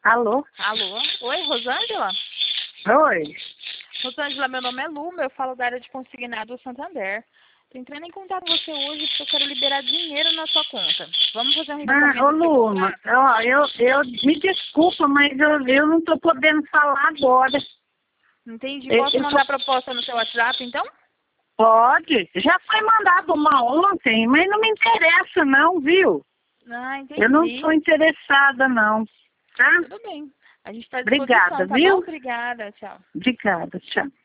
Alô? Alô? Oi, Rosângela? Oi. Rosângela, meu nome é Luma, eu falo da área de consignado do Santander. Tô entrando em contato com você hoje porque eu quero liberar dinheiro na sua conta. Vamos fazer um Ô revezamento de Luma, contrato? ó, eu me desculpa, mas eu não tô podendo falar agora. Entendi. Eu, Posso eu tô- mandar a proposta no seu WhatsApp, então? Pode? Já foi mandado uma ontem, mas não me interessa não, viu? Ah, Eu não entendi. estou interessada não, tá? Tudo bem. A gente está à disposição, Obrigada, tá bom? viu? Obrigada. Tchau. Obrigada, tchau.